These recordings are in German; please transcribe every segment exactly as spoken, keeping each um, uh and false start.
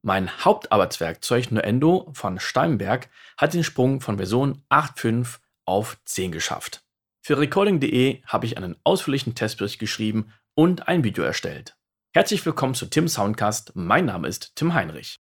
Mein Hauptarbeitswerkzeug Nuendo von Steinberg hat den Sprung von Version acht Punkt fünf auf zehn geschafft. Für Recording punkt de habe ich einen ausführlichen Testbericht geschrieben und ein Video erstellt. Herzlich willkommen zu Tim Soundcast. Mein Name ist Tim Heinrich.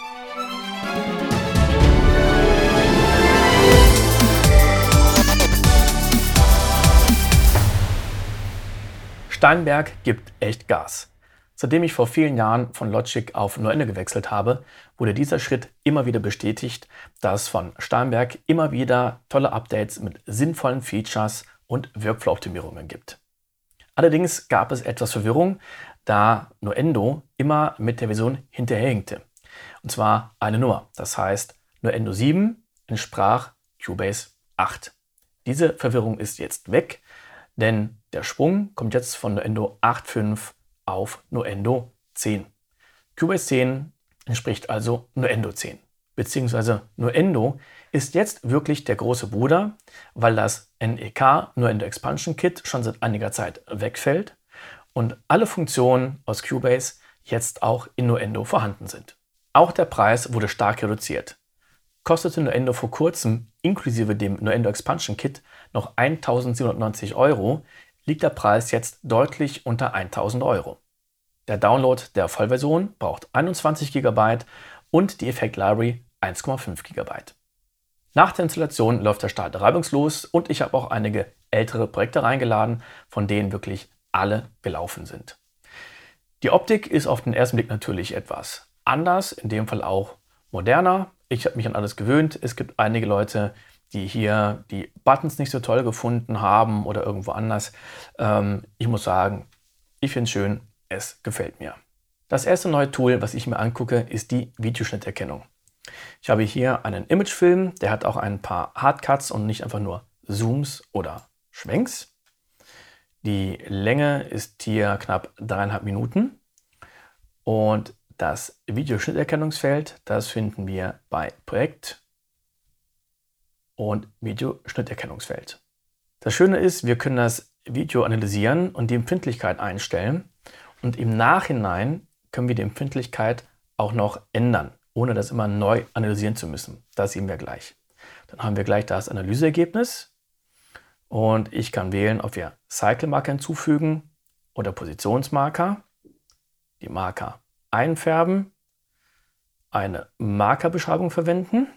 Steinberg gibt echt Gas. Seitdem ich vor vielen Jahren von Logic auf Nuendo gewechselt habe, wurde dieser Schritt immer wieder bestätigt, da es von Steinberg immer wieder tolle Updates mit sinnvollen Features und Workflow-Optimierungen gibt. Allerdings gab es etwas Verwirrung, da Nuendo immer mit der Version hinterherhinkte. Und zwar eine Nummer. Das heißt, Nuendo sieben entsprach Cubase acht. Diese Verwirrung ist jetzt weg, denn der Sprung kommt jetzt von Nuendo acht Punkt fünf auf Nuendo zehn. Cubase zehn entspricht also Nuendo zehn. Beziehungsweise Nuendo ist jetzt wirklich der große Bruder, weil das N E K Nuendo Expansion Kit schon seit einiger Zeit wegfällt und alle Funktionen aus Cubase jetzt auch in Nuendo vorhanden sind. Auch der Preis wurde stark reduziert. Kostete Nuendo vor kurzem inklusive dem Nuendo Expansion Kit noch eintausendsiebenhundertneunzig Euro, liegt der Preis jetzt deutlich unter tausend Euro. Der Download der Vollversion braucht einundzwanzig Gigabyte und die Effect Library eins Komma fünf Gigabyte. Nach der Installation läuft der Start reibungslos und ich habe auch einige ältere Projekte reingeladen, von denen wirklich alle gelaufen sind. Die Optik ist auf den ersten Blick natürlich etwas anders, in dem Fall auch moderner. Ich habe mich an alles gewöhnt. Es gibt einige Leute, die hier die Buttons nicht so toll gefunden haben oder irgendwo anders. Ähm, ich muss sagen, ich finde es schön, es gefällt mir. Das erste neue Tool, was ich mir angucke, ist die Videoschnitterkennung. Ich habe hier einen Imagefilm, der hat auch ein paar Hardcuts und nicht einfach nur Zooms oder Schwenks. Die Länge ist hier knapp dreieinhalb Minuten und das Videoschnitterkennungsfeld, das finden wir bei Projekt und Videoschnitterkennungsfeld. Das Schöne ist, wir können das Video analysieren und die Empfindlichkeit einstellen und im Nachhinein können wir die Empfindlichkeit auch noch ändern, ohne das immer neu analysieren zu müssen. Das sehen wir gleich. Dann haben wir gleich das Analyseergebnis und ich kann wählen, ob wir Cycle-Marker hinzufügen oder Positionsmarker, die Marker einfärben, eine Markerbeschreibung verwenden.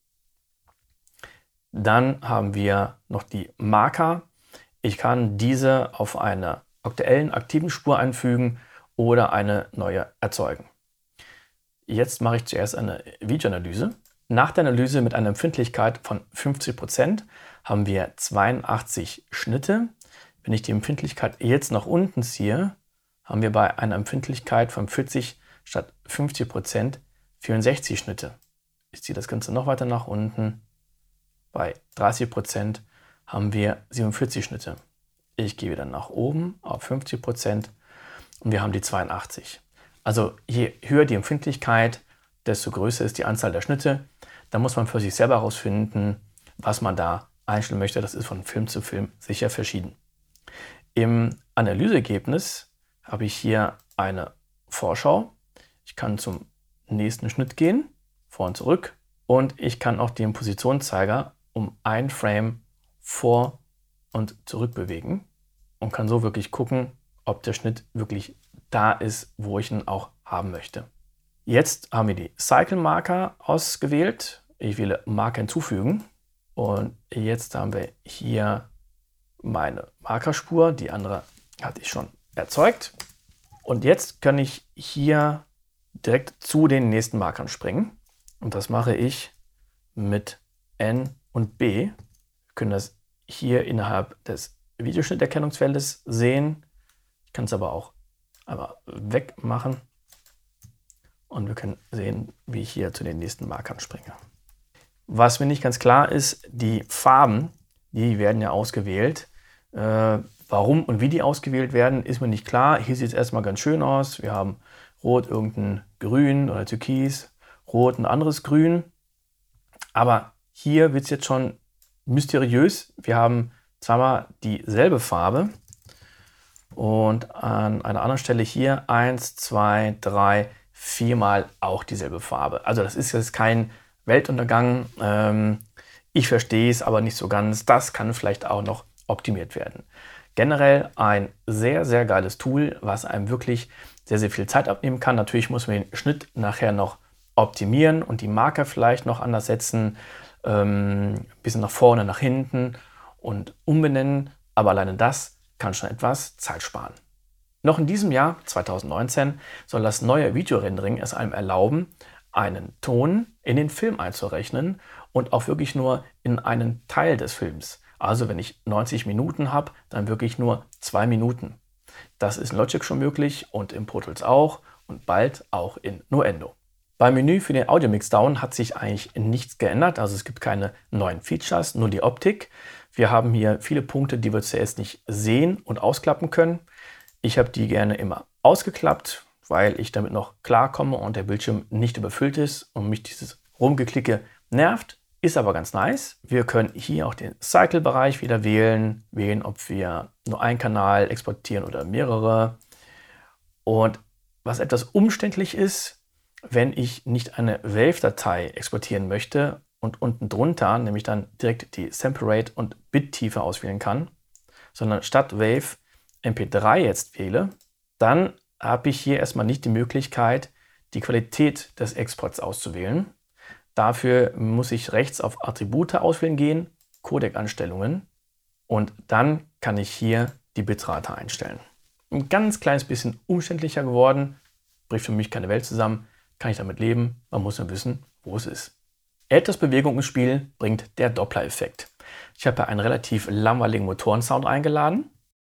Dann haben wir noch die Marker. Ich kann diese auf einer aktuellen aktiven Spur einfügen oder eine neue erzeugen. Jetzt mache ich zuerst eine Videoanalyse. Nach der Analyse mit einer Empfindlichkeit von fünfzig Prozent haben wir zweiundachtzig Schnitte. Wenn ich die Empfindlichkeit jetzt nach unten ziehe, haben wir bei einer Empfindlichkeit von vierzig statt fünfzig Prozent vierundsechzig Schnitte. Ich ziehe das Ganze noch weiter nach unten. Bei dreißig Prozent haben wir siebenundvierzig Schnitte. Ich gehe wieder nach oben auf fünfzig Prozent und wir haben die zweiundachtzig. Also je höher die Empfindlichkeit, desto größer ist die Anzahl der Schnitte. Da muss man für sich selber herausfinden, was man da einstellen möchte. Das ist von Film zu Film sicher verschieden. Im Analyseergebnis habe ich hier eine Vorschau. Ich kann zum nächsten Schnitt gehen, vor und zurück. Und ich kann auch den Positionszeiger um ein Frame vor und zurück bewegen und kann so wirklich gucken, ob der Schnitt wirklich da ist, wo ich ihn auch haben möchte. Jetzt haben wir die Cycle-Marker ausgewählt. Ich wähle Marker hinzufügen und jetzt haben wir hier meine Markerspur. Die andere hatte ich schon erzeugt. Und jetzt kann ich hier direkt zu den nächsten Markern springen. Und das mache ich mit N und B. Wir können das hier innerhalb des Videoschnitterkennungsfeldes sehen. Ich kann es aber auch einmal wegmachen. Und wir können sehen, wie ich hier zu den nächsten Markern springe. Was mir nicht ganz klar ist, die Farben, die werden ja ausgewählt. Äh, warum und wie die ausgewählt werden, ist mir nicht klar. Hier sieht es erstmal ganz schön aus. Wir haben Rot, irgendein Grün oder Türkis, Rot, ein anderes Grün. Aber hier wird es jetzt schon mysteriös. Wir haben zweimal dieselbe Farbe und an einer anderen Stelle hier eins, zwei, drei, viermal auch dieselbe Farbe. Also das ist jetzt kein Weltuntergang. Ähm, ich verstehe es aber nicht so ganz. Das kann vielleicht auch noch optimiert werden. Generell ein sehr, sehr geiles Tool, was einem wirklich sehr, sehr viel Zeit abnehmen kann. Natürlich muss man den Schnitt nachher noch optimieren und die Marker vielleicht noch anders setzen, ähm, ein bisschen nach vorne, nach hinten und umbenennen. Aber alleine das kann schon etwas Zeit sparen. Noch in diesem Jahr, zweitausendneunzehn, soll das neue Videorendering es einem erlauben, einen Ton in den Film einzurechnen und auch wirklich nur in einen Teil des Films. Also wenn ich neunzig Minuten habe, dann wirklich nur zwei Minuten. Das ist in Logic schon möglich und in Pro Tools auch und bald auch in Nuendo. Beim Menü für den Audio Mixdown hat sich eigentlich nichts geändert. Also es gibt keine neuen Features, nur die Optik. Wir haben hier viele Punkte, die wir zuerst nicht sehen und ausklappen können. Ich habe die gerne immer ausgeklappt, weil ich damit noch klarkomme und der Bildschirm nicht überfüllt ist und mich dieses Rumgeklicke nervt. Ist aber ganz nice. Wir können hier auch den Cycle-Bereich wieder wählen, wählen, ob wir nur einen Kanal exportieren oder mehrere. Und was etwas umständlich ist, wenn ich nicht eine Wave-Datei exportieren möchte und unten drunter nämlich dann direkt die Sample Rate und Bittiefe auswählen kann, sondern statt Wave M P drei jetzt wähle, dann habe ich hier erstmal nicht die Möglichkeit, die Qualität des Exports auszuwählen. Dafür muss ich rechts auf Attribute auswählen gehen, Codec-Einstellungen und dann kann ich hier die Bitrate einstellen. Ein ganz kleines bisschen umständlicher geworden, bricht für mich keine Welt zusammen, kann ich damit leben, man muss nur wissen, wo es ist. Etwas Bewegung im Spiel bringt der Doppler-Effekt. Ich habe hier einen relativ langweiligen Motorensound eingeladen.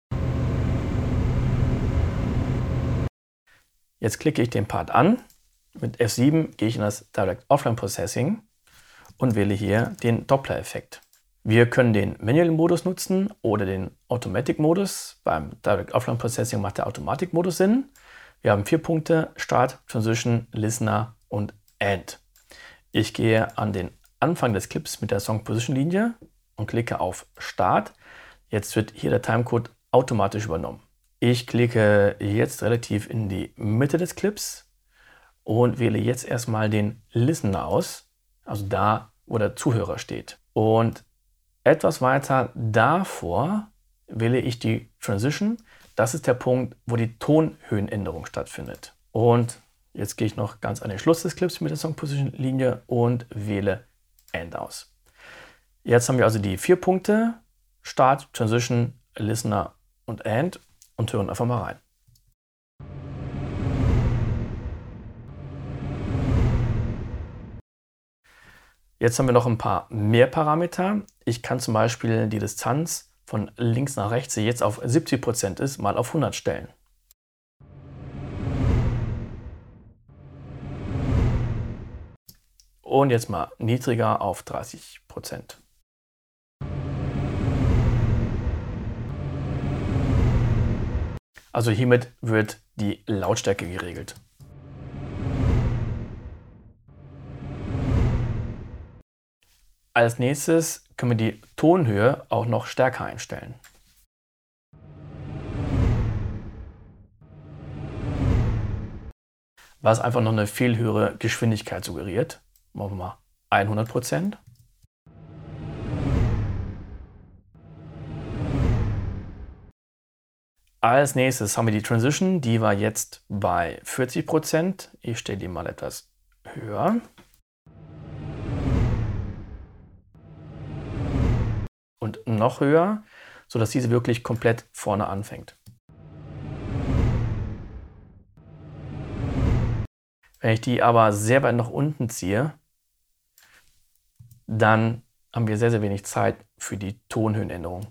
Jetzt klicke ich den Part an. Mit F sieben gehe ich in das Direct Offline Processing und wähle hier den Doppler-Effekt. Wir können den Manual-Modus nutzen oder den Automatic-Modus. Beim Direct Offline Processing macht der Automatic-Modus Sinn. Wir haben vier Punkte: Start, Transition, Listener und End. Ich gehe an den Anfang des Clips mit der Song-Position-Linie und klicke auf Start. Jetzt wird hier der Timecode automatisch übernommen. Ich klicke jetzt relativ in die Mitte des Clips und wähle jetzt erstmal den Listener aus, also da, wo der Zuhörer steht. Und etwas weiter davor wähle ich die Transition. Das ist der Punkt, wo die Tonhöhenänderung stattfindet. Und jetzt gehe ich noch ganz an den Schluss des Clips mit der Song Position Linie und wähle End aus. Jetzt haben wir also die vier Punkte: Start, Transition, Listener und End und hören einfach mal rein. Jetzt haben wir noch ein paar mehr Parameter. Ich kann zum Beispiel die Distanz von links nach rechts, die jetzt auf siebzig Prozent ist, mal auf hundert stellen. Und jetzt mal niedriger auf dreißig Prozent. Also hiermit wird die Lautstärke geregelt. Als nächstes können wir die Tonhöhe auch noch stärker einstellen. Was einfach noch eine viel höhere Geschwindigkeit suggeriert. Machen wir mal hundert Prozent. Als nächstes haben wir die Transition, die war jetzt bei vierzig Prozent. Ich stelle die mal etwas höher. Und noch höher, sodass diese wirklich komplett vorne anfängt. Wenn ich die aber sehr weit nach unten ziehe, dann haben wir sehr, sehr wenig Zeit für die Tonhöhenänderung.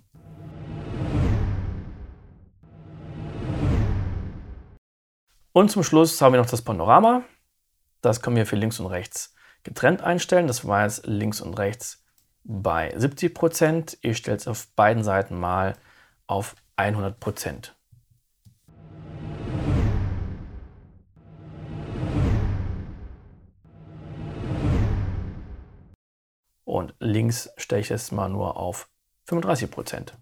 Und zum Schluss haben wir noch das Panorama. Das können wir für links und rechts getrennt einstellen. Das war jetzt links und rechts bei siebzig Prozent. Ich stelle es auf beiden Seiten mal auf hundert Prozent. Und links stelle ich es mal nur auf fünfunddreißig Prozent.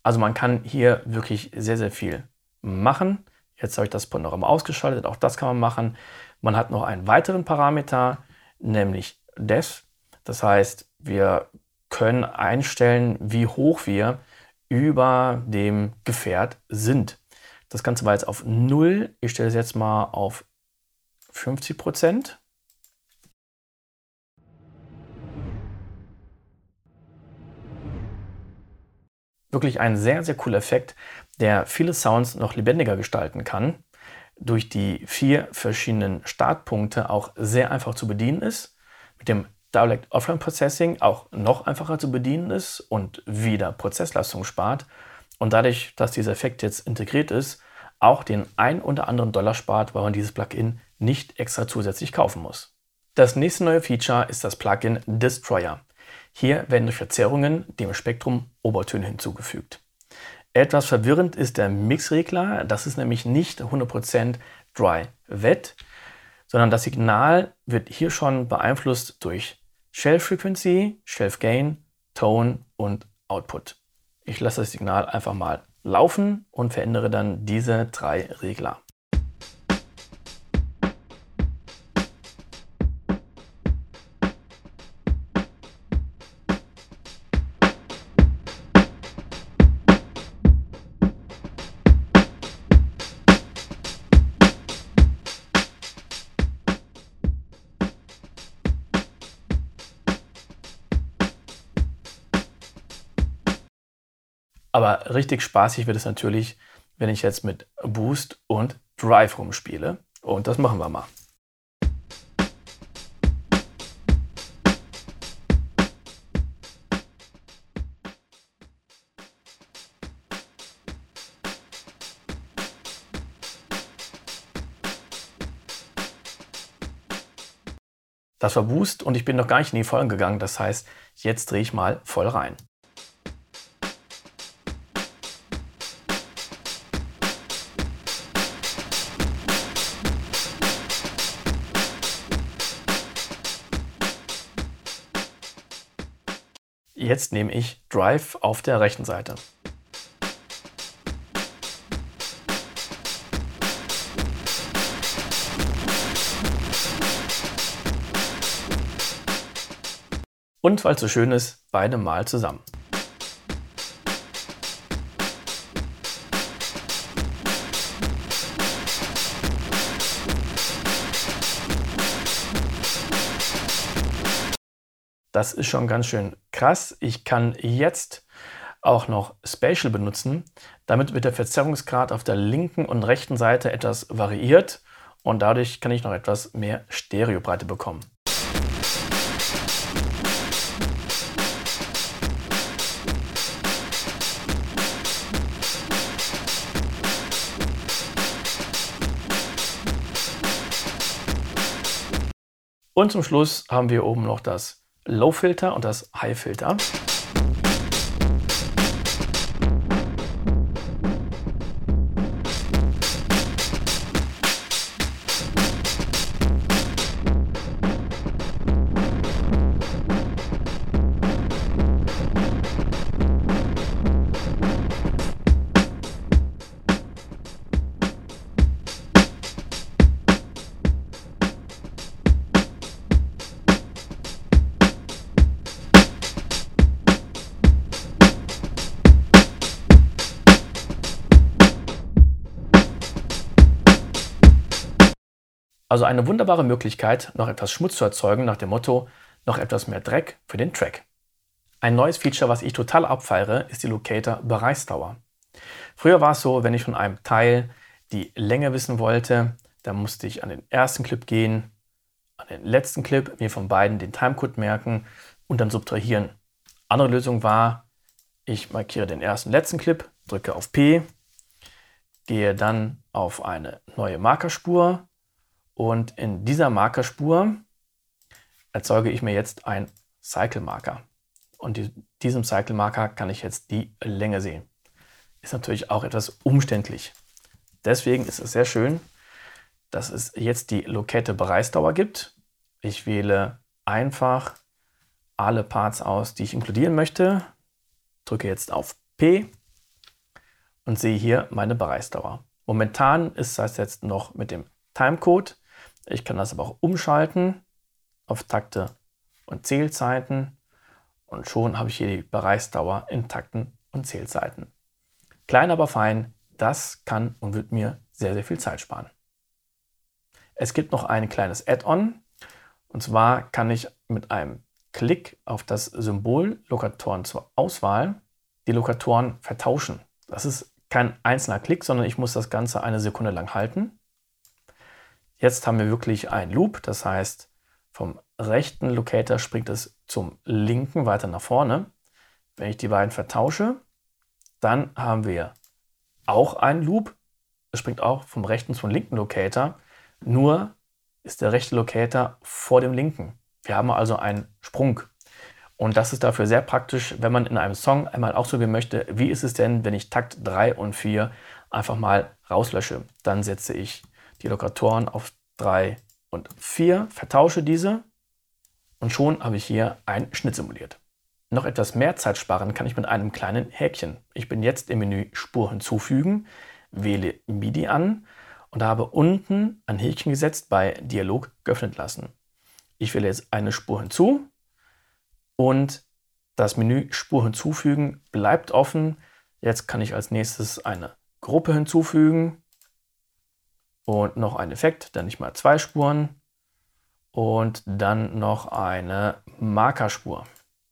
Also man kann hier wirklich sehr, sehr viel machen. Jetzt habe ich das Panorama ausgeschaltet, auch das kann man machen. Man hat noch einen weiteren Parameter, nämlich Depth. Das heißt, wir können einstellen, wie hoch wir über dem Gefährt sind. Das Ganze war jetzt auf null. Ich stelle es jetzt mal auf fünfzig Prozent. Wirklich ein sehr, sehr cooler Effekt, der viele Sounds noch lebendiger gestalten kann, durch die vier verschiedenen Startpunkte auch sehr einfach zu bedienen ist, mit dem Direct Offline Processing auch noch einfacher zu bedienen ist und wieder Prozessleistung spart und dadurch, dass dieser Effekt jetzt integriert ist, auch den ein oder anderen Dollar spart, weil man dieses Plugin nicht extra zusätzlich kaufen muss. Das nächste neue Feature ist das Plugin Destroyer. Hier werden durch Verzerrungen dem Spektrum Obertöne hinzugefügt. Etwas verwirrend ist der Mixregler, das ist nämlich nicht hundert Prozent Dry-Wet, sondern das Signal wird hier schon beeinflusst durch Shelf Frequency, Shelf Gain, Tone und Output. Ich lasse das Signal einfach mal laufen und verändere dann diese drei Regler. Aber richtig spaßig wird es natürlich, wenn ich jetzt mit Boost und Drive rumspiele. Und das machen wir mal. Das war Boost und ich bin noch gar nicht in die Vollen gegangen. Das heißt, jetzt drehe ich mal voll rein. Jetzt nehme ich Drive auf der rechten Seite. Und weil es so schön ist, beide mal zusammen. Das ist schon ganz schön krass. Ich kann jetzt auch noch Spatial benutzen. Damit wird der Verzerrungsgrad auf der linken und rechten Seite etwas variiert und dadurch kann ich noch etwas mehr Stereobreite bekommen. Und zum Schluss haben wir oben noch das Low-Filter und das High-Filter. Also eine wunderbare Möglichkeit, noch etwas Schmutz zu erzeugen, nach dem Motto, noch etwas mehr Dreck für den Track. Ein neues Feature, was ich total abfeiere, ist die Locator Bereichsdauer. Früher war es so, wenn ich von einem Teil die Länge wissen wollte, dann musste ich an den ersten Clip gehen, an den letzten Clip, mir von beiden den Timecode merken und dann subtrahieren. Andere Lösung war, ich markiere den ersten letzten Clip, drücke auf P, gehe dann auf eine neue Markerspur, und in dieser Markerspur erzeuge ich mir jetzt einen Cycle-Marker. Und in diesem Cycle-Marker kann ich jetzt die Länge sehen. Ist natürlich auch etwas umständlich. Deswegen ist es sehr schön, dass es jetzt die Locator Bereichsdauer gibt. Ich wähle einfach alle Parts aus, die ich inkludieren möchte. Drücke jetzt auf P und sehe hier meine Bereichsdauer. Momentan ist das jetzt noch mit dem Timecode. Ich kann das aber auch umschalten auf Takte und Zählzeiten und schon habe ich hier die Bereichsdauer in Takten und Zählzeiten. Klein, aber fein, das kann und wird mir sehr, sehr viel Zeit sparen. Es gibt noch ein kleines Add-on und zwar kann ich mit einem Klick auf das Symbol Lokatoren zur Auswahl die Lokatoren vertauschen. Das ist kein einzelner Klick, sondern ich muss das Ganze eine Sekunde lang halten. Jetzt haben wir wirklich einen Loop, das heißt, vom rechten Locator springt es zum linken weiter nach vorne. Wenn ich die beiden vertausche, dann haben wir auch einen Loop. Es springt auch vom rechten zum linken Locator, nur ist der rechte Locator vor dem linken. Wir haben also einen Sprung. Und das ist dafür sehr praktisch, wenn man in einem Song einmal ausprobieren möchte, wie ist es denn, wenn ich Takt drei und vier einfach mal rauslösche. Dann setze ich die Lokatoren auf drei und vier, vertausche diese und schon habe ich hier einen Schnitt simuliert. Noch etwas mehr Zeit sparen kann ich mit einem kleinen Häkchen. Ich bin jetzt im Menü Spur hinzufügen, wähle MIDI an und habe unten ein Häkchen gesetzt bei Dialog geöffnet lassen. Ich wähle jetzt eine Spur hinzu und das Menü Spur hinzufügen bleibt offen. Jetzt kann ich als nächstes eine Gruppe hinzufügen und noch einen Effekt, dann nicht mal zwei Spuren und dann noch eine Markerspur.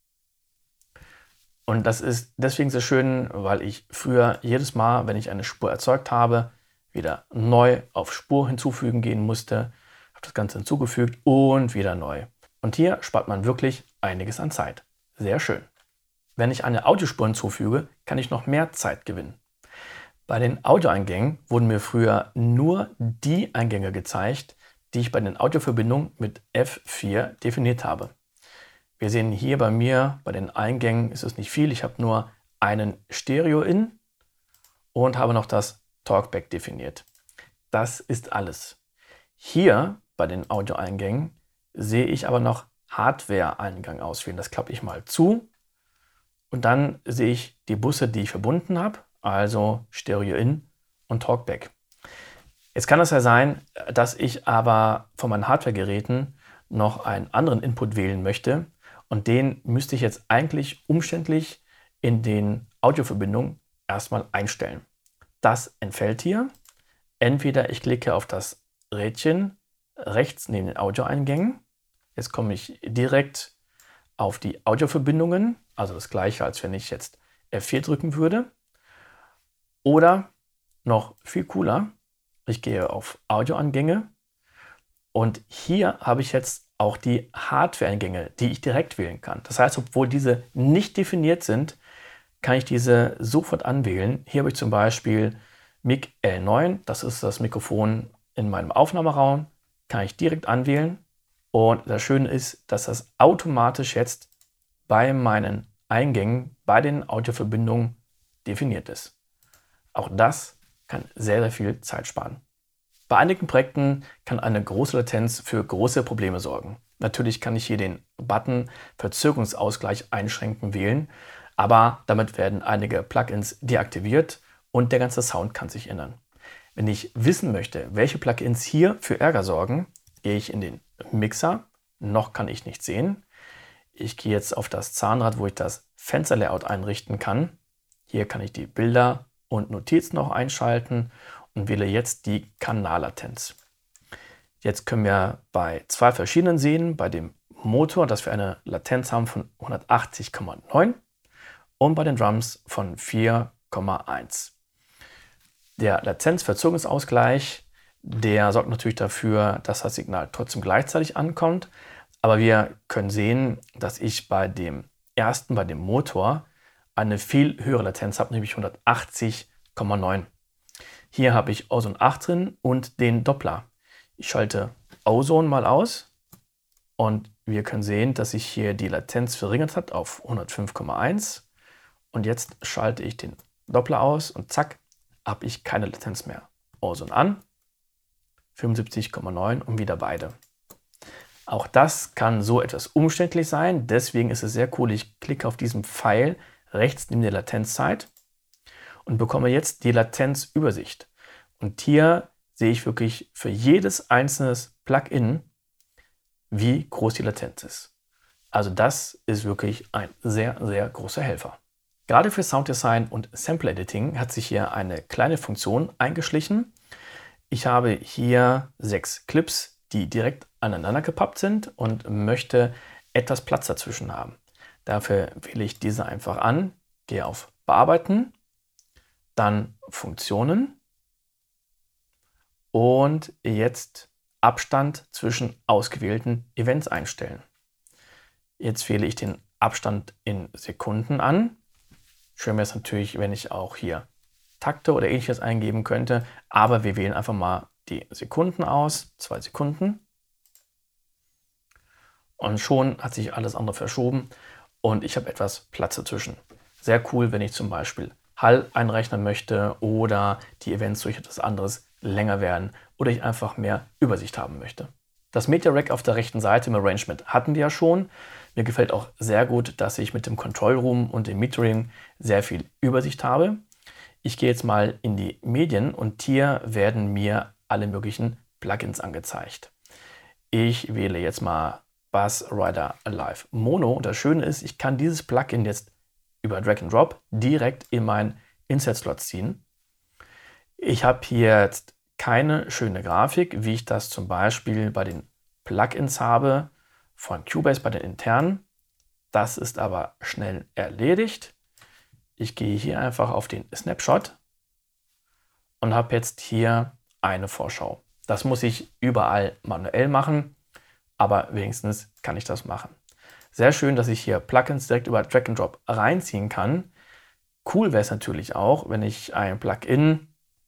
Und das ist deswegen sehr schön, weil ich früher jedes Mal, wenn ich eine Spur erzeugt habe, wieder neu auf Spur hinzufügen gehen musste, habe das Ganze hinzugefügt und wieder neu. Und hier spart man wirklich einiges an Zeit. Sehr schön. Wenn ich eine Audiospur hinzufüge, kann ich noch mehr Zeit gewinnen. Bei den Audioeingängen wurden mir früher nur die Eingänge gezeigt, die ich bei den Audioverbindungen mit F vier definiert habe. Wir sehen hier bei mir, bei den Eingängen ist es nicht viel. Ich habe nur einen Stereo-In und habe noch das Talkback definiert. Das ist alles. Hier bei den Audioeingängen sehe ich aber noch Hardware-Eingang auswählen. Das klappe ich mal zu und dann sehe ich die Busse, die ich verbunden habe, also Stereo-In und Talkback. Jetzt kann es ja sein, dass ich aber von meinen Hardware-Geräten noch einen anderen Input wählen möchte und den müsste ich jetzt eigentlich umständlich in den Audioverbindungen erstmal einstellen. Das entfällt hier. Entweder ich klicke auf das Rädchen rechts neben den Audioeingängen. Jetzt komme ich direkt auf die Audioverbindungen, also das gleiche, als wenn ich jetzt F vier drücken würde. Oder noch viel cooler, ich gehe auf Audioeingänge und hier habe ich jetzt auch die Hardware-Eingänge, die ich direkt wählen kann. Das heißt, obwohl diese nicht definiert sind, kann ich diese sofort anwählen. Hier habe ich zum Beispiel Mic L neun, das ist das Mikrofon in meinem Aufnahmeraum, kann ich direkt anwählen. Und das Schöne ist, dass das automatisch jetzt bei meinen Eingängen, bei den Audioverbindungen definiert ist. Auch das kann sehr, sehr viel Zeit sparen. Bei einigen Projekten kann eine große Latenz für große Probleme sorgen. Natürlich kann ich hier den Button Verzögerungsausgleich einschränken wählen, aber damit werden einige Plugins deaktiviert und der ganze Sound kann sich ändern. Wenn ich wissen möchte, welche Plugins hier für Ärger sorgen, gehe ich in den Mixer. Noch kann ich nicht sehen. Ich gehe jetzt auf das Zahnrad, wo ich das Fensterlayout einrichten kann. Hier kann ich die Bilder und Notizen noch einschalten und wähle jetzt die Kanallatenz. Jetzt können wir bei zwei verschiedenen sehen, bei dem Motor, dass wir eine Latenz haben von hundertachtzig Komma neun und bei den Drums von vier Komma eins. Der Latenzverzögerungsausgleich, der sorgt natürlich dafür, dass das Signal trotzdem gleichzeitig ankommt, aber wir können sehen, dass ich bei dem ersten, bei dem Motor, eine viel höhere Latenz habe, nämlich hundertachtzig Komma neun. Hier habe ich Ozone acht drin und den Doppler. Ich schalte Ozone mal aus und wir können sehen, dass sich hier die Latenz verringert hat auf hundertfünf Komma eins. Und jetzt schalte ich den Doppler aus und zack, habe ich keine Latenz mehr. Ozone an, fünfundsiebzig Komma neun und wieder beide. Auch das kann so etwas umständlich sein, deswegen ist es sehr cool, ich klicke auf diesen Pfeil rechts neben der Latenzzeit und bekomme jetzt die Latenzübersicht. Und hier sehe ich wirklich für jedes einzelne Plugin, wie groß die Latenz ist. Also das ist wirklich ein sehr, sehr großer Helfer. Gerade für Sounddesign und Sample Editing hat sich hier eine kleine Funktion eingeschlichen. Ich habe hier sechs Clips, die direkt aneinander gepappt sind und möchte etwas Platz dazwischen haben. Dafür wähle ich diese einfach an, gehe auf Bearbeiten, dann Funktionen und jetzt Abstand zwischen ausgewählten Events einstellen. Jetzt wähle ich den Abstand in Sekunden an. Schön wäre es natürlich, wenn ich auch hier Takte oder ähnliches eingeben könnte, aber wir wählen einfach mal die Sekunden aus, zwei Sekunden. Und schon hat sich alles andere verschoben und ich habe etwas Platz dazwischen. Sehr cool, wenn ich zum Beispiel Hall einrechnen möchte oder die Events durch etwas anderes länger werden oder ich einfach mehr Übersicht haben möchte. Das Media Rack auf der rechten Seite im Arrangement hatten wir ja schon. Mir gefällt auch sehr gut, dass ich mit dem Control Room und dem Metering sehr viel Übersicht habe. Ich gehe jetzt mal in die Medien und hier werden mir alle möglichen Plugins angezeigt. Ich wähle jetzt mal Bass Rider Live Mono und das Schöne ist, ich kann dieses Plugin jetzt über Drag and Drop direkt in meinen Insert-Slot ziehen. Ich habe hier jetzt keine schöne Grafik, wie ich das zum Beispiel bei den Plugins habe von Cubase bei den internen. Das ist aber schnell erledigt. Ich gehe hier einfach auf den Snapshot und habe jetzt hier eine Vorschau. Das muss ich überall manuell machen, aber wenigstens kann ich das machen. Sehr schön, dass ich hier Plugins direkt über Drag and Drop reinziehen kann. Cool wäre es natürlich auch, wenn ich ein Plugin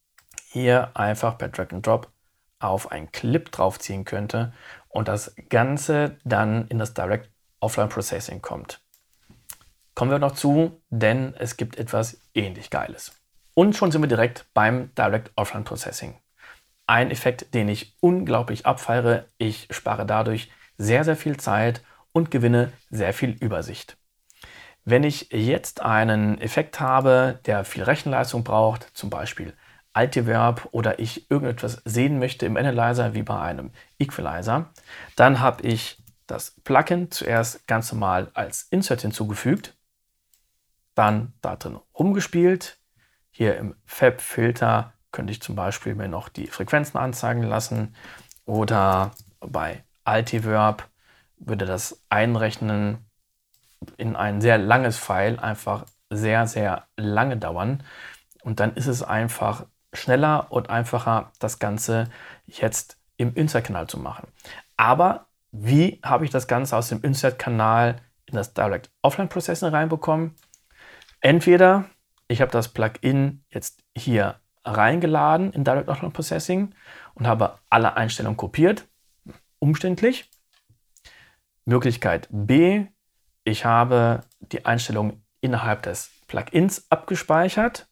hier einfach per Drag and Drop auf einen Clip draufziehen könnte und das Ganze dann in das Direct Offline Processing kommt. Kommen wir noch zu, denn es gibt etwas ähnlich Geiles. Und schon sind wir direkt beim Direct Offline Processing. Ein Effekt, den ich unglaublich abfeiere. Ich spare dadurch sehr, sehr viel Zeit und gewinne sehr viel Übersicht. Wenn ich jetzt einen Effekt habe, der viel Rechenleistung braucht, zum Beispiel Altiverb oder ich irgendetwas sehen möchte im Analyzer wie bei einem Equalizer, dann habe ich das Plugin zuerst ganz normal als Insert hinzugefügt, dann da drin rumgespielt. Hier im Fab-Filter könnte ich zum Beispiel mir noch die Frequenzen anzeigen lassen oder bei Altiverb würde das Einrechnen in ein sehr langes File einfach sehr, sehr lange dauern. Und dann ist es einfach schneller und einfacher, das Ganze jetzt im Insert-Kanal zu machen. Aber wie habe ich das Ganze aus dem Insert-Kanal in das Direct Offline Processing reinbekommen? Entweder ich habe das Plugin jetzt hier reingeladen in Direct Offline Processing und habe alle Einstellungen kopiert, umständlich. Möglichkeit B, ich habe die Einstellungen innerhalb des Plugins abgespeichert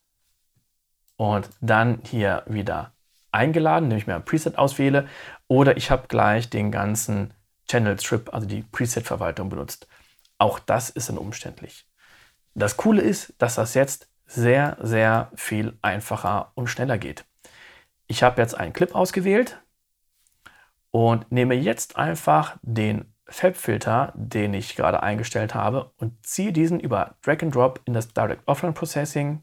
und dann hier wieder eingeladen, indem ich mir ein Preset auswähle, oder ich habe gleich den ganzen Channel Strip, also die Preset-Verwaltung benutzt. Auch das ist dann umständlich. Das Coole ist, dass das jetzt sehr, sehr viel einfacher und schneller geht. Ich habe jetzt einen Clip ausgewählt und nehme jetzt einfach den Fab-Filter, den ich gerade eingestellt habe, und ziehe diesen über Drag and Drop in das Direct Offline Processing.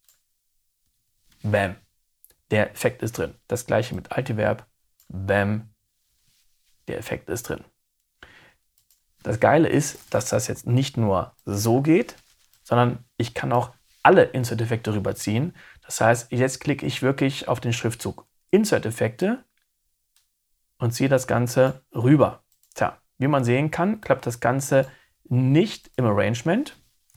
Bam. Der Effekt ist drin. Das gleiche mit Altiverb. Bam. Der Effekt ist drin. Das Geile ist, dass das jetzt nicht nur so geht, sondern ich kann auch alle Insert-Effekte rüberziehen. Das heißt, jetzt klicke ich wirklich auf den Schriftzug Insert-Effekte und ziehe das Ganze rüber. Tja, wie man sehen kann, klappt das Ganze nicht im Arrangement,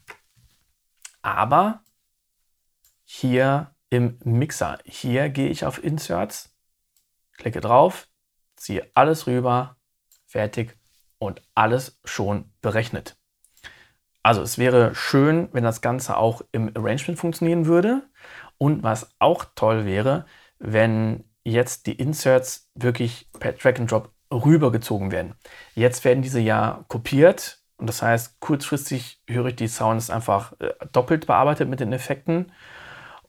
aber hier im Mixer. Hier gehe ich auf Inserts, klicke drauf, ziehe alles rüber, fertig und alles schon berechnet. Also es wäre schön, wenn das Ganze auch im Arrangement funktionieren würde. Und was auch toll wäre, wenn jetzt die Inserts wirklich per Drag and Drop rübergezogen werden. Jetzt werden diese ja kopiert und das heißt, kurzfristig höre ich die Sounds einfach äh, doppelt bearbeitet mit den Effekten.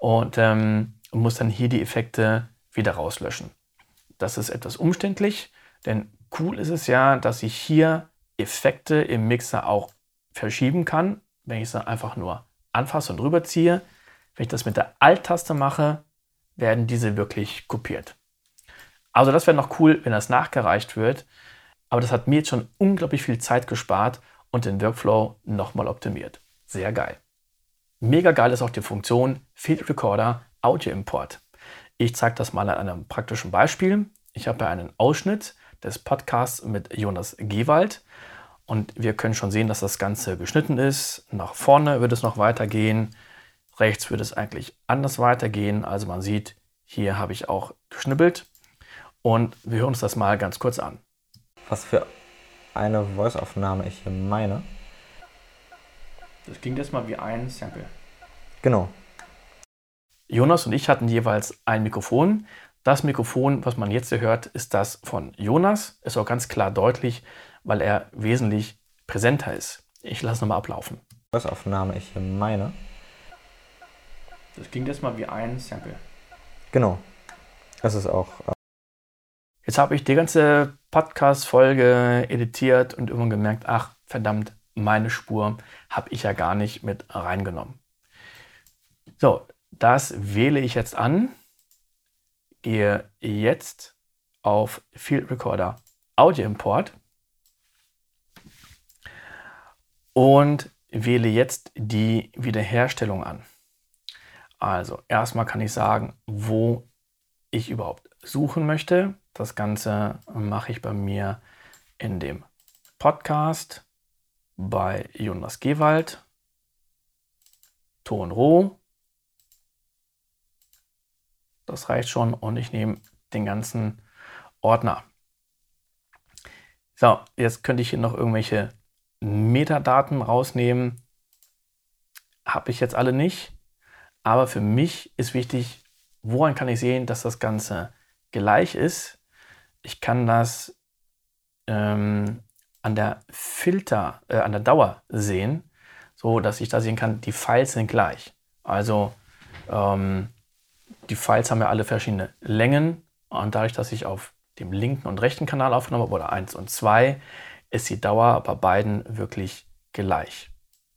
und ähm, muss dann hier die Effekte wieder rauslöschen. Das ist etwas umständlich, denn cool ist es ja, dass ich hier Effekte im Mixer auch verschieben kann, wenn ich sie einfach nur anfasse und rüberziehe. Wenn ich das mit der Alt-Taste mache, werden diese wirklich kopiert. Also das wäre noch cool, wenn das nachgereicht wird, aber das hat mir jetzt schon unglaublich viel Zeit gespart und den Workflow nochmal optimiert. Sehr geil. Mega geil ist auch die Funktion Field Recorder Audio Import. Ich zeige das mal an einem praktischen Beispiel. Ich habe hier einen Ausschnitt des Podcasts mit Jonas Gewald und wir können schon sehen, dass das Ganze geschnitten ist. Nach vorne wird es noch weitergehen, rechts wird es eigentlich anders weitergehen. Also man sieht, hier habe ich auch geschnippelt und wir hören uns das mal ganz kurz an. Was für eine Voice-Aufnahme ich hier meine. Das klingt jetzt mal wie ein Sample. Genau. Jonas und ich hatten jeweils ein Mikrofon. Das Mikrofon, was man jetzt hier hört, ist das von Jonas. Ist auch ganz klar deutlich, weil er wesentlich präsenter ist. Ich lasse es nochmal ablaufen. Voice-Aufnahme ich hier meine. Das klingt jetzt mal wie ein Sample. Genau. Das ist auch. Äh Jetzt habe ich die ganze Podcast-Folge editiert und irgendwann gemerkt, ach verdammt, meine Spur habe ich ja gar nicht mit reingenommen. So, das wähle ich jetzt an. Gehe jetzt auf Field Recorder Audio Import und wähle jetzt die Wiederherstellung an. Also erstmal kann ich sagen, wo ich überhaupt suchen möchte. Das Ganze mache ich bei mir in dem Podcast bei Jonas Gewald. Ton roh. Das reicht schon und ich nehme den ganzen Ordner. So, jetzt könnte ich hier noch irgendwelche Metadaten rausnehmen. Habe ich jetzt alle nicht. Aber für mich ist wichtig, woran kann ich sehen, dass das Ganze gleich ist. Ich kann das ähm, an der Filter, äh, an der Dauer sehen, so dass ich da sehen kann, die Files sind gleich. Also ähm, die Files haben ja alle verschiedene Längen und dadurch, dass ich auf dem linken und rechten Kanal aufgenommen habe, oder eins und zwei, ist die Dauer bei beiden wirklich gleich.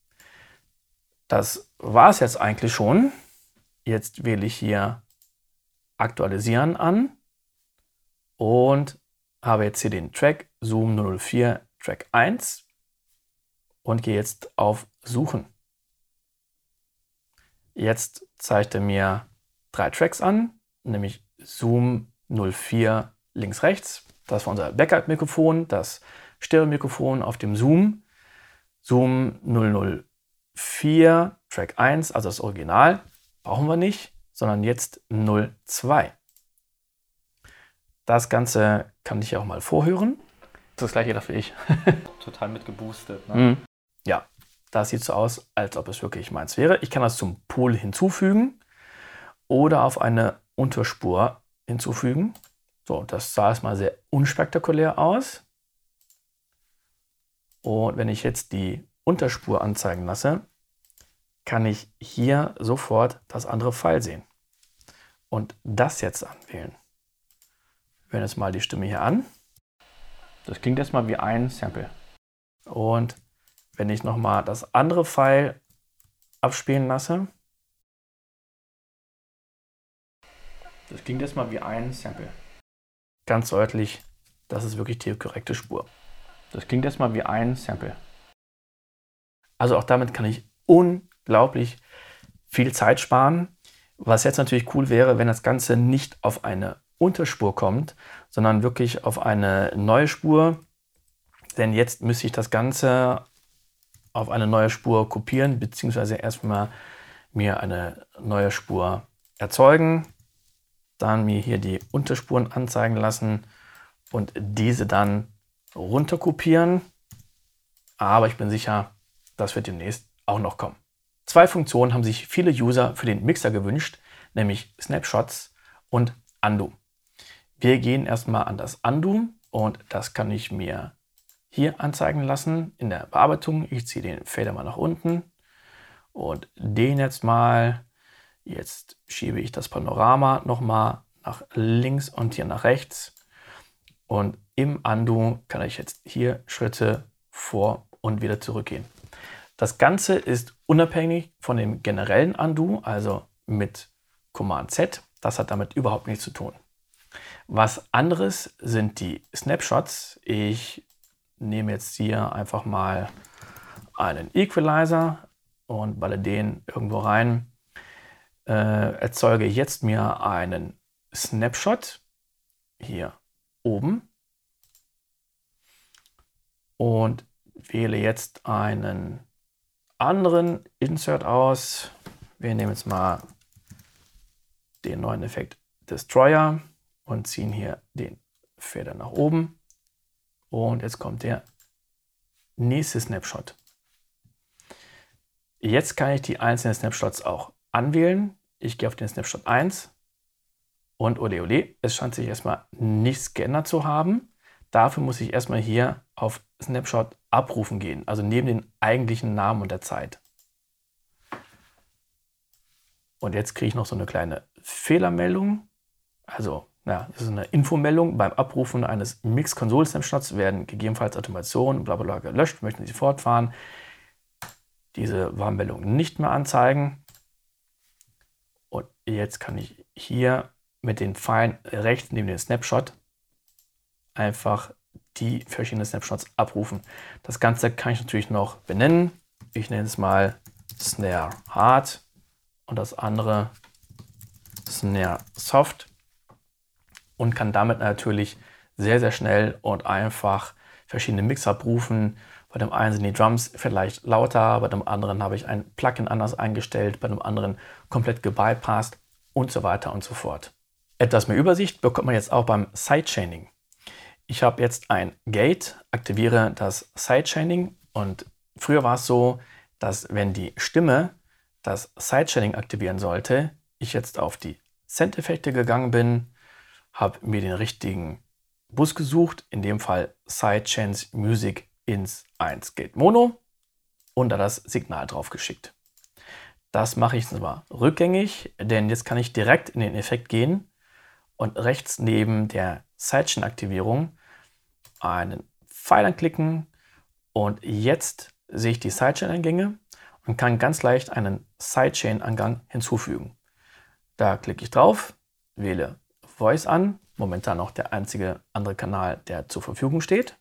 Das war es jetzt eigentlich schon. Jetzt wähle ich hier Aktualisieren an und habe jetzt hier den Track Zoom null null vier Track eins und gehe jetzt auf Suchen. Jetzt zeigt er mir drei Tracks an, nämlich Zoom null vier links rechts. Das war unser Backup-Mikrofon, das Stereo-Mikrofon auf dem Zoom. Zoom null null vier Track eins, also das Original, brauchen wir nicht, sondern jetzt null zwei. Das Ganze kann ich auch mal vorhören. Das ist das gleiche dafür ich. Total mitgeboostet. Ne? Mhm. Ja, das sieht so aus, als ob es wirklich meins wäre. Ich kann das zum Pool hinzufügen oder auf eine Unterspur hinzufügen. So, das sah erstmal sehr unspektakulär aus. Und wenn ich jetzt die Unterspur anzeigen lasse, kann ich hier sofort das andere File sehen. Und das jetzt anwählen. Wir hören jetzt mal die Stimme hier an. Das klingt erstmal wie ein Sample. Und wenn ich nochmal das andere File abspielen lasse, das klingt erstmal wie ein Sample. Ganz deutlich, das ist wirklich die korrekte Spur. Das klingt erstmal wie ein Sample. Also auch damit kann ich unglaublich viel Zeit sparen. Was jetzt natürlich cool wäre, wenn das Ganze nicht auf eine Unterspur kommt, sondern wirklich auf eine neue Spur. Denn jetzt müsste ich das Ganze auf eine neue Spur kopieren, beziehungsweise erstmal mir eine neue Spur erzeugen. Dann mir hier die Unterspuren anzeigen lassen und diese dann runter kopieren. Aber ich bin sicher, das wird demnächst auch noch kommen. Zwei Funktionen haben sich viele User für den Mixer gewünscht, nämlich Snapshots und Undo. Wir gehen erstmal an das Undo und das kann ich mir hier anzeigen lassen in der Bearbeitung. Ich ziehe den Fader mal nach unten und den jetzt mal Jetzt schiebe ich das Panorama nochmal nach links und hier nach rechts. Und im Undo kann ich jetzt hier Schritte vor und wieder zurückgehen. Das Ganze ist unabhängig von dem generellen Undo, also mit Command Z. Das hat damit überhaupt nichts zu tun. Was anderes sind die Snapshots. Ich nehme jetzt hier einfach mal einen Equalizer und balle den irgendwo rein. Äh, erzeuge jetzt mir einen Snapshot hier oben und wähle jetzt einen anderen Insert aus. Wir nehmen jetzt mal den neuen Effekt Destroyer und ziehen hier den Fader nach oben. Und jetzt kommt der nächste Snapshot. Jetzt kann ich die einzelnen Snapshots auch anwählen. Ich gehe auf den Snapshot eins und ole ole, es scheint sich erstmal nichts geändert zu haben. Dafür muss ich erstmal hier auf Snapshot abrufen gehen, also neben den eigentlichen Namen und der Zeit. Und jetzt kriege ich noch so eine kleine Fehlermeldung. Also, ja, das ist eine Infomeldung. Beim Abrufen eines Mix-Console-Snapshots werden gegebenenfalls Automationen bla bla gelöscht. Möchten Sie fortfahren? Diese Warnmeldung nicht mehr anzeigen. Und jetzt kann ich hier mit den Pfeilen rechts neben dem Snapshot einfach die verschiedenen Snapshots abrufen. Das Ganze kann ich natürlich noch benennen. Ich nenne es mal Snare Hard und das andere Snare Soft und kann damit natürlich sehr, sehr schnell und einfach verschiedene Mix abrufen. Bei dem einen sind die Drums vielleicht lauter, bei dem anderen habe ich ein Plugin anders eingestellt, bei dem anderen komplett gebypasst und so weiter und so fort. Etwas mehr Übersicht bekommt man jetzt auch beim Sidechaining. Ich habe jetzt ein Gate, aktiviere das Sidechaining und früher war es so, dass wenn die Stimme das Sidechaining aktivieren sollte, ich jetzt auf die Send-Effekte gegangen bin, habe mir den richtigen Bus gesucht, in dem Fall Sidechains Music ins eins Gate Mono und da das Signal drauf geschickt. Das mache ich zwar rückgängig, denn jetzt kann ich direkt in den Effekt gehen und rechts neben der Sidechain-Aktivierung einen Pfeil anklicken und jetzt sehe ich die Sidechain-Eingänge und kann ganz leicht einen Sidechain-Angang hinzufügen. Da klicke ich drauf, wähle Voice an, momentan noch der einzige andere Kanal, der zur Verfügung steht.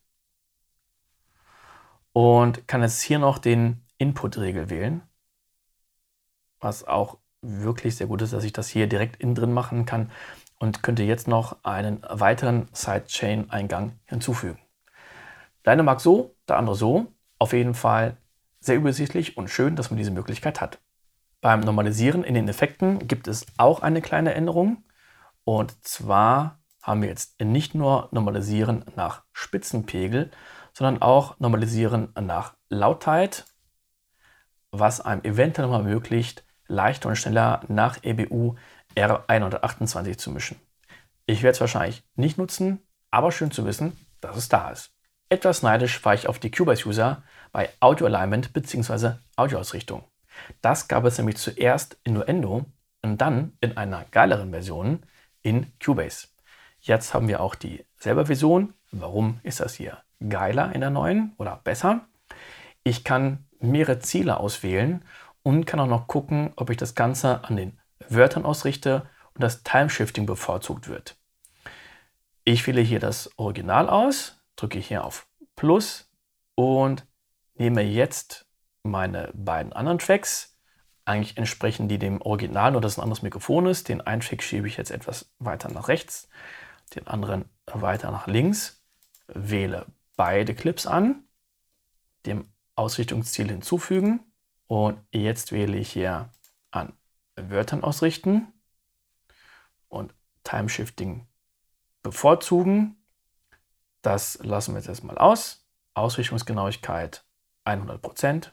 Und kann jetzt hier noch den Input-Regel wählen, was auch wirklich sehr gut ist, dass ich das hier direkt innen drin machen kann und könnte jetzt noch einen weiteren Sidechain-Eingang hinzufügen. Der eine mag so, der andere so. Auf jeden Fall sehr übersichtlich und schön, dass man diese Möglichkeit hat. Beim Normalisieren in den Effekten gibt es auch eine kleine Änderung. Und zwar haben wir jetzt nicht nur Normalisieren nach Spitzenpegel, sondern auch Normalisieren nach Lautheit, was einem eventuell mal ermöglicht, leichter und schneller nach E B U R hundertachtundzwanzig zu mischen. Ich werde es wahrscheinlich nicht nutzen, aber schön zu wissen, dass es da ist. Etwas neidisch war ich auf die Cubase-User bei Audio Alignment bzw. Audioausrichtung. Das gab es nämlich zuerst in Nuendo und dann in einer geileren Version in Cubase. Jetzt haben wir auch dieselbe Version. Warum ist das hier geiler in der neuen oder besser? Ich kann mehrere Ziele auswählen und kann auch noch gucken, ob ich das Ganze an den Wörtern ausrichte und das Timeshifting bevorzugt wird. Ich wähle hier das Original aus, drücke hier auf Plus und nehme jetzt meine beiden anderen Tracks. Eigentlich entsprechen die dem Original, nur dass es ein anderes Mikrofon ist. Den einen Track schiebe ich jetzt etwas weiter nach rechts, den anderen weiter nach links. Wähle beide Clips an, dem Ausrichtungsziel hinzufügen und jetzt wähle ich hier an Wörtern ausrichten und Timeshifting bevorzugen. Das lassen wir jetzt erstmal aus. Ausrichtungsgenauigkeit hundert Prozent.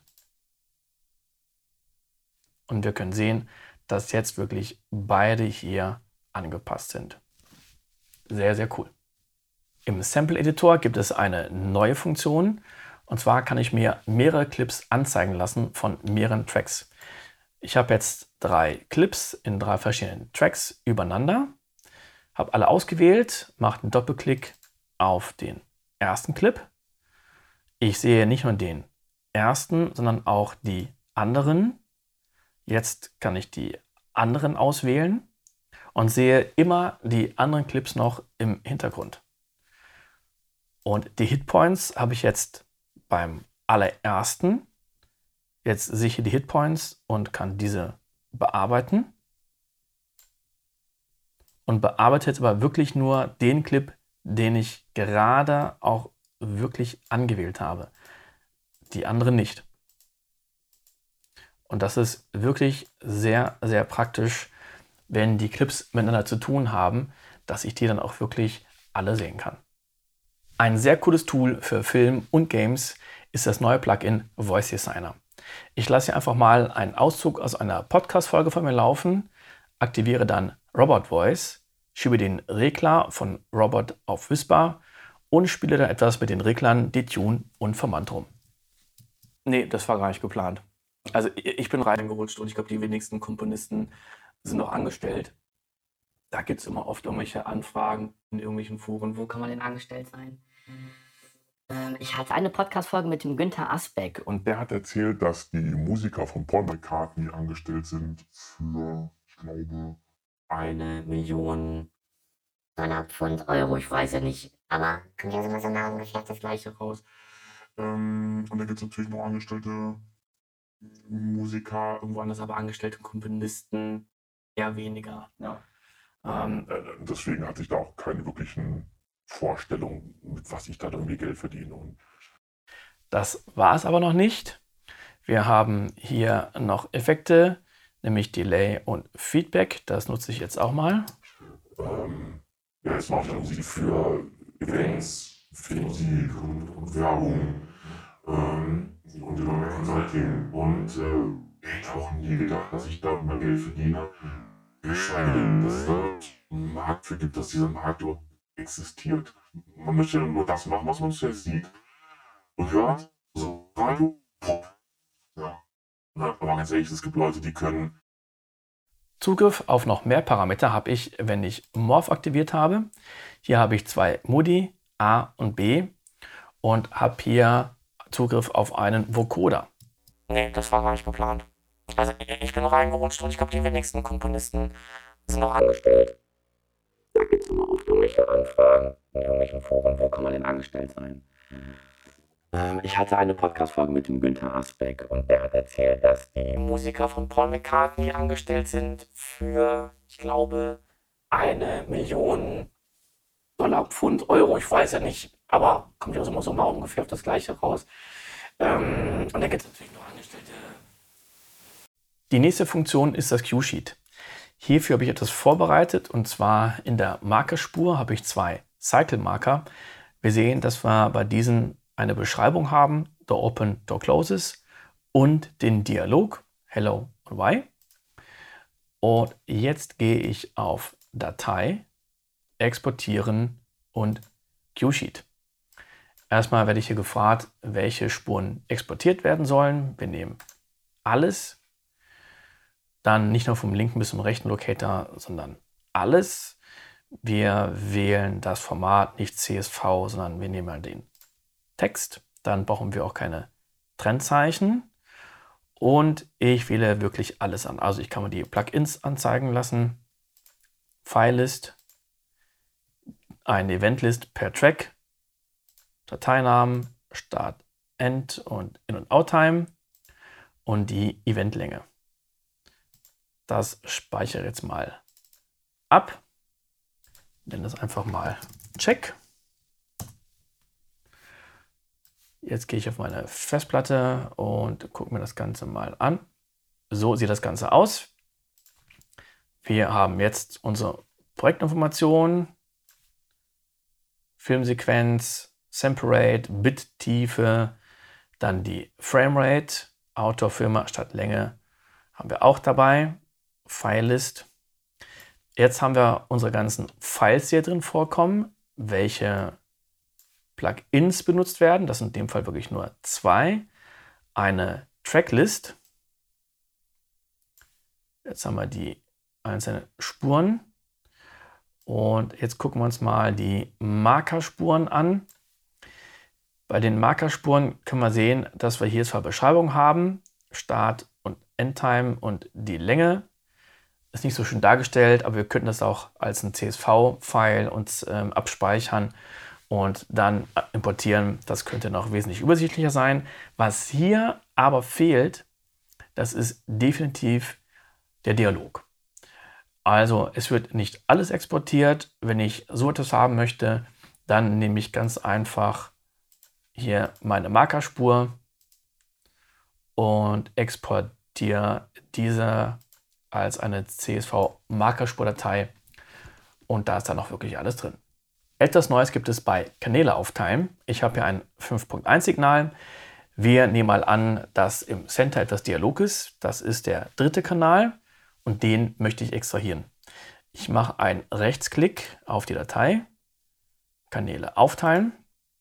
Und wir können sehen, dass jetzt wirklich beide hier angepasst sind. Sehr, sehr cool. Im Sample Editor gibt es eine neue Funktion. Und zwar kann ich mir mehrere Clips anzeigen lassen von mehreren Tracks. Ich habe jetzt drei Clips in drei verschiedenen Tracks übereinander, habe alle ausgewählt, mache einen Doppelklick auf den ersten Clip. Ich sehe nicht nur den ersten, sondern auch die anderen. Jetzt kann ich die anderen auswählen und sehe immer die anderen Clips noch im Hintergrund. Und die Hitpoints habe ich jetzt beim allerersten. Jetzt sehe ich hier die Hitpoints und kann diese bearbeiten. Und bearbeite jetzt aber wirklich nur den Clip, den ich gerade auch wirklich angewählt habe. Die anderen nicht. Und das ist wirklich sehr, sehr praktisch, wenn die Clips miteinander zu tun haben, dass ich die dann auch wirklich alle sehen kann. Ein sehr cooles Tool für Film und Games ist das neue Plugin Voice Designer. Ich lasse hier einfach mal einen Auszug aus einer Podcast-Folge von mir laufen, aktiviere dann Robot Voice, schiebe den Regler von Robot auf Whisper und spiele dann etwas mit den Reglern Detune und Formant rum. Nee, das war gar nicht geplant. Also ich bin reingerutscht und ich glaube, die wenigsten Komponisten sind noch angestellt. Da gibt es immer oft irgendwelche Anfragen in irgendwelchen Foren. Wo kann man denn angestellt sein? Ähm, ich hatte eine Podcast-Folge mit dem Günther Asbeck. Und der hat erzählt, dass die Musiker von Paul McCartney angestellt sind für, ich glaube, Eine Million Dollar, Pfund, Euro, ich weiß ja nicht. Aber kommt ja immer so nah ungefähr das Gleiche raus. Ähm, und da gibt es natürlich noch angestellte Musiker, Irgendwo anders aber angestellte Komponisten eher weniger. Ja. Ähm, äh, deswegen hatte ich da auch keine wirklichen Vorstellungen, mit was ich da irgendwie Geld verdiene. Und Das war es aber noch nicht. Wir haben hier noch Effekte, nämlich Delay und Feedback. Das nutze ich jetzt auch mal. ähm, ja, jetzt mache ich Musik für Events, Filmmusik und, und Werbung ähm, und immer Consulting. Und äh, ich hätte auch nie gedacht, dass ich da mein Geld verdiene. Geschweige denn, dass es da einen Markt für gibt, dass dieser Markt überhaupt existiert. Man möchte nur das machen, was man selbst sieht und hört. So Radio, Pop. Ja. Na, aber ganz ehrlich, es gibt Leute, die können. Zugriff auf noch mehr Parameter habe ich, wenn ich Morph aktiviert habe. Hier habe ich zwei Modi, A und B, und habe hier Zugriff auf einen Vocoder. Nee, das war gar nicht geplant. Also ich bin reingerutscht und ich glaube, die wenigsten Komponisten sind noch angestellt. Da gibt es immer oft irgendwelche Anfragen in irgendwelchen Foren, wo kann man denn angestellt sein? Ähm, ich hatte eine Podcast-Folge mit dem Günther Asbeck und der hat erzählt, dass die Musiker von Paul McCartney angestellt sind für, ich glaube, Eine Million Dollar, Pfund, Euro, ich weiß ja nicht. Aber kommt ja immer so mal ungefähr auf das Gleiche raus. Ähm, und da gibt es natürlich noch Angestellte. Die nächste Funktion ist das Cue-Sheet. Hierfür habe ich etwas vorbereitet, und zwar in der Markerspur habe ich zwei Cycle-Marker. Wir sehen, dass wir bei diesen eine Beschreibung haben, Door Open, Door Closes, und den Dialog, Hello und Why. Und jetzt gehe ich auf Datei, Exportieren und Cue-Sheet. Erstmal werde ich hier gefragt, welche Spuren exportiert werden sollen. Wir nehmen alles. Dann nicht nur vom linken bis zum rechten Locator, sondern alles. Wir wählen das Format, nicht C S V, sondern wir nehmen den Text. Dann brauchen wir auch keine Trennzeichen. Und ich wähle wirklich alles an. Also ich kann mir die Plugins anzeigen lassen. Filelist, eine Eventlist per Track, Dateinamen, Start, End und In- und Outtime und die Eventlänge. Das speichere jetzt mal ab. Nenne das einfach mal Check. Jetzt gehe ich auf meine Festplatte und gucke mir das Ganze mal an. So sieht das Ganze aus. Wir haben jetzt unsere Projektinformationen, Filmsequenz, Sample Rate, Bittiefe, dann die Framerate, Autor, Firma, statt Länge haben wir auch dabei, Filelist. Jetzt haben wir unsere ganzen Files, die hier drin vorkommen, welche Plugins benutzt werden. Das sind in dem Fall wirklich nur zwei. Eine Tracklist, Jetzt haben wir die einzelnen Spuren. Und jetzt gucken wir uns mal die Markerspuren an. Bei den Markerspuren können wir sehen, dass wir hier zwar Beschreibung haben, Start- und Endtime und die Länge. Ist nicht so schön dargestellt, aber wir könnten das auch als ein C S V-File uns ähm, abspeichern und dann importieren. Das könnte noch wesentlich übersichtlicher sein. Was hier aber fehlt, das ist definitiv der Dialog. Also es wird nicht alles exportiert. Wenn ich so etwas haben möchte, dann nehme ich ganz einfach hier meine Markerspur und exportiere diese als eine C S V-Markerspurdatei und da ist dann auch wirklich alles drin. Etwas Neues gibt es bei Kanäle aufteilen. Ich habe hier ein fünf Punkt eins Signal. Wir nehmen mal an, dass im Center etwas Dialog ist. Das ist der dritte Kanal. Und den möchte ich extrahieren. Ich mache einen Rechtsklick auf die Datei, Kanäle aufteilen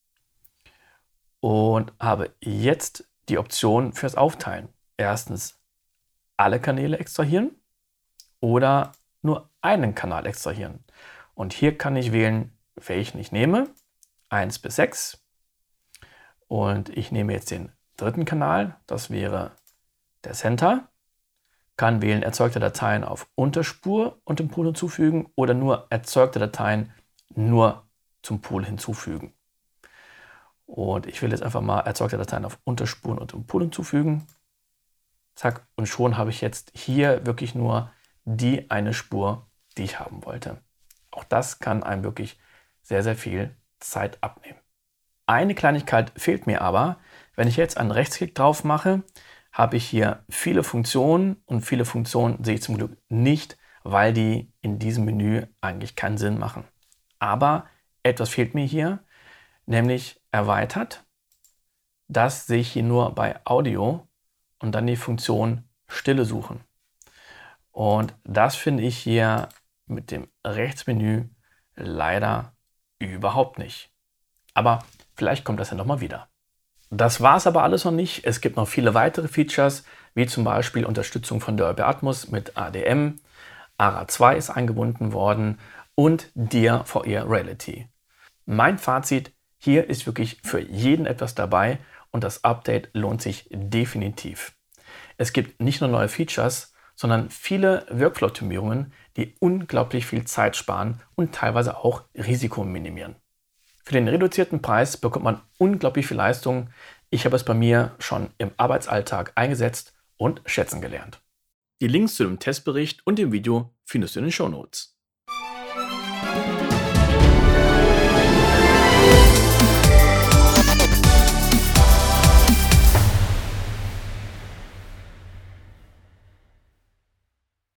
und habe jetzt die Option fürs Aufteilen. Erstens alle Kanäle extrahieren oder nur einen Kanal extrahieren. Und hier kann ich wählen, welchen ich nehme, eins bis sechs. Und ich nehme jetzt den dritten Kanal, das wäre der Center. Kann wählen erzeugte Dateien auf Unterspur und dem Pool hinzufügen oder nur erzeugte Dateien nur zum Pool hinzufügen. Und ich will jetzt einfach mal erzeugte Dateien auf Unterspuren und dem Pool hinzufügen. Zack, und schon habe ich jetzt hier wirklich nur die eine Spur, die ich haben wollte. Auch das kann einem wirklich sehr, sehr viel Zeit abnehmen. Eine Kleinigkeit fehlt mir aber. Wenn ich jetzt einen Rechtsklick drauf mache, habe ich hier viele Funktionen und viele Funktionen sehe ich zum Glück nicht, weil die in diesem Menü eigentlich keinen Sinn machen. Aber etwas fehlt mir hier, nämlich erweitert. Das sehe ich hier nur bei Audio und dann die Funktion Stille suchen. Und das finde ich hier mit dem Rechtsmenü leider überhaupt nicht. Aber vielleicht kommt das ja nochmal wieder. Das war es aber alles noch nicht. Es gibt noch viele weitere Features, wie zum Beispiel Unterstützung von Dolby Atmos mit A D M, A R A zwei ist eingebunden worden und D I A for Ear Reality. Mein Fazit, hier ist wirklich für jeden etwas dabei und das Update lohnt sich definitiv. Es gibt nicht nur neue Features, sondern viele Workflow-Optimierungen, die unglaublich viel Zeit sparen und teilweise auch Risiko minimieren. Für den reduzierten Preis bekommt man unglaublich viel Leistung. Ich habe es bei mir schon im Arbeitsalltag eingesetzt und schätzen gelernt. Die Links zu dem Testbericht und dem Video findest du in den Shownotes.